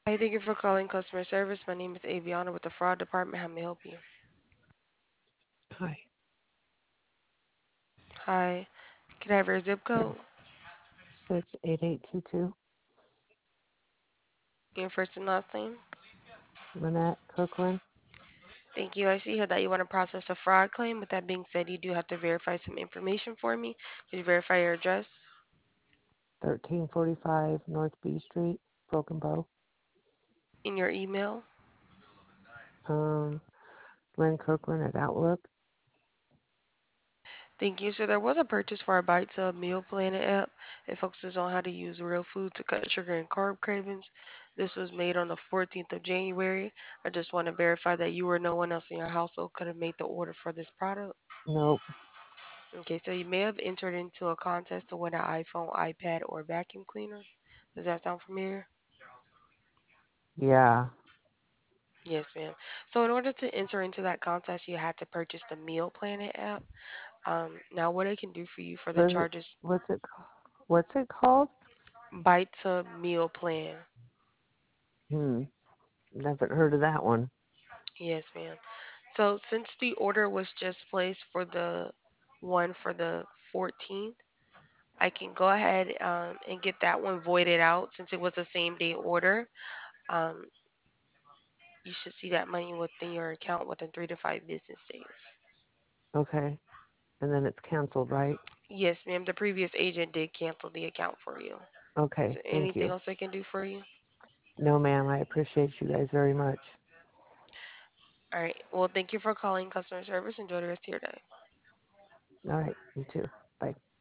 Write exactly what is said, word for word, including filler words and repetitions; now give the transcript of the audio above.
Hi, thank you for calling customer service. My name is Aviana with the fraud department. How may I help you? Hi. Hi, can I have your zip code, Six eight eight two two. your first and last name? Lynette Kirkland. Thank you. I see here that you want to process a fraud claim. With that being said, you do have to verify some information for me. Could you verify your address Thirteen forty five North B Street, Broken Bow. in your email? Um, Lynn Kirkland at Outlook. Thank you. So there was a purchase for our Bite to Meal Planner app. It focuses on how to use real food to cut sugar and carb cravings. This was made on the fourteenth of January. I just want to verify that you or no one else in your household could have made the order for this product. Nope. Okay, so you may have entered into a contest to win an iPhone, iPad, or vacuum cleaner. Does that sound familiar? Yeah. Yes, ma'am. So in order to enter into that contest, you had to purchase the Meal Planet app. Um, now, what I can do for you for the What's it? charges, What's it? ca- What's it called? Bite to Meal Plan. Hmm. Never heard of that one. Yes, ma'am. So since the order was just placed for the one for the fourteenth, I can go ahead um, and get that one voided out since it was a same day order. Um, you should see that money within your account within three to five business days. Okay. And then it's canceled, right? Yes, ma'am. The previous agent did cancel the account for you. Is Okay. there Thank anything you. else I can do for you? No, ma'am. I appreciate you guys very much. All right. Well, thank you for calling customer service. Enjoy the rest of your day. All right. You too. Bye.